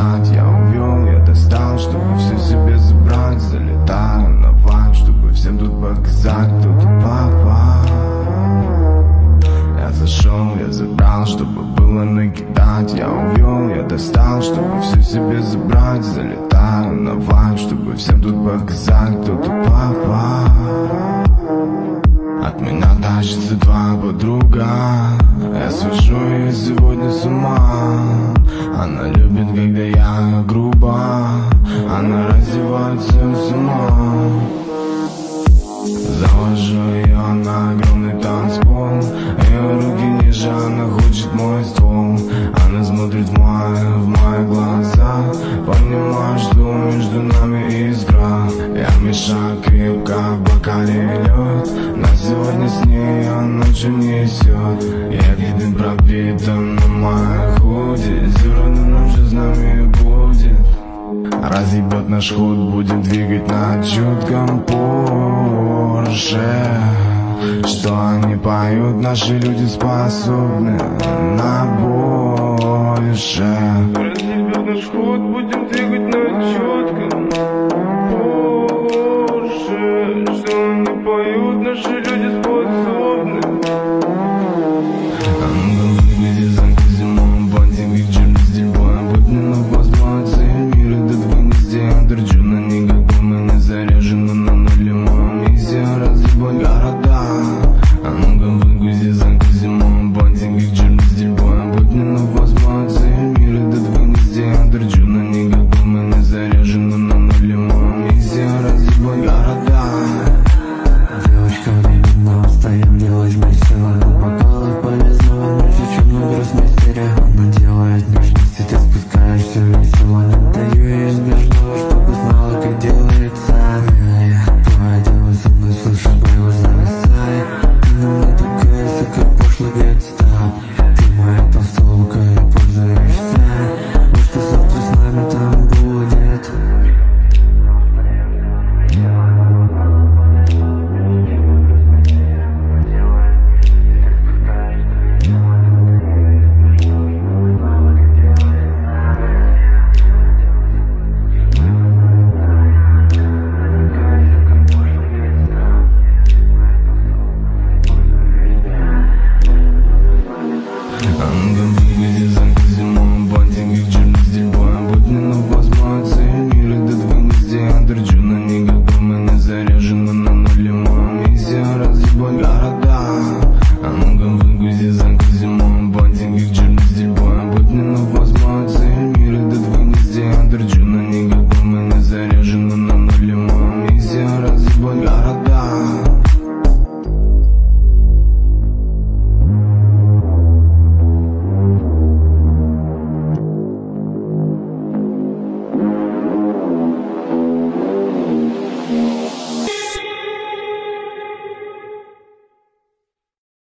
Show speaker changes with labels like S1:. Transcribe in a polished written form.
S1: накидать. Я увел, я достал, чтобы все себе забрать. Залетаю на вайб, чтобы всем тут показать, кто тут папа. Я зашел, я забрал, чтобы было накидать. Я увел, я достал, чтобы все себе забрать. Залетаю на вайб, чтобы всем тут показать, кто тут папа. От меня тащится твоя подруга, я свожу ее сегодня с ума. Она любит, когда я грубо, она раздевается с ума. Завожу ее на огромный танцпол, ее руки ниже, она хочет мой ствол. Она смотрит в мои глаза, понимаю, что между нами искра. Я мешаю крепко в бокале лед, на сегодня с ней ночью несет. Я виден пропитан на моей худи, зерна ночью с нами будет. Разъебет наш ход, будем двигать на чутком Порше. Что они поют, наши люди способны на больше.
S2: Разъебет наш ход, будем двигать на чутком Порше. Что они поют, наши люди способны